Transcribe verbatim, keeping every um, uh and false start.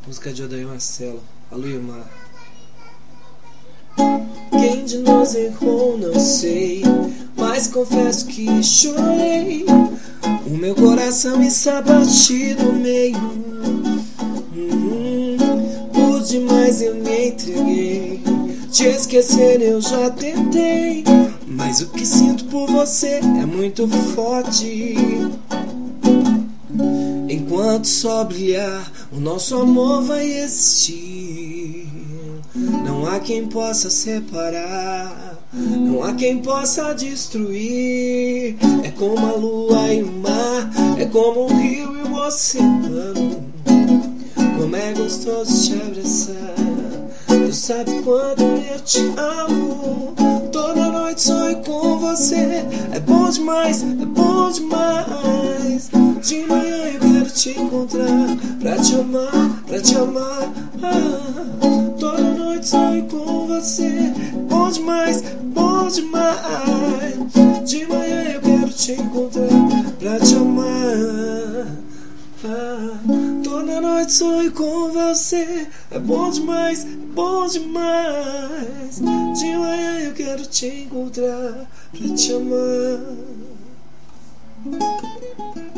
Música de Odair Marcelo, a lua e o mar. Quem de nós errou, não sei, mas confesso que chorei. O meu coração está batido no meio. hum, Por demais eu me entreguei. Te esquecer eu já tentei, mas o que sinto por você é muito forte. Enquanto só brilhar, o nosso amor vai existir. Não há quem possa separar, não há quem possa destruir. É como a lua e o mar, é como o rio e o oceano. Como é gostoso te abraçar, tu sabe quando eu te amo. Toda noite sonho com você, é bom demais, é bom demais. De manhã eu quero te encontrar, pra te amar, pra te amar. ah, Toda noite sonho com você, é bom demais, é bom demais. De manhã eu quero te encontrar, pra te amar. ah, Toda noite sonho com você, é bom demais, é bom demais. De manhã eu quero te encontrar, pra te amar.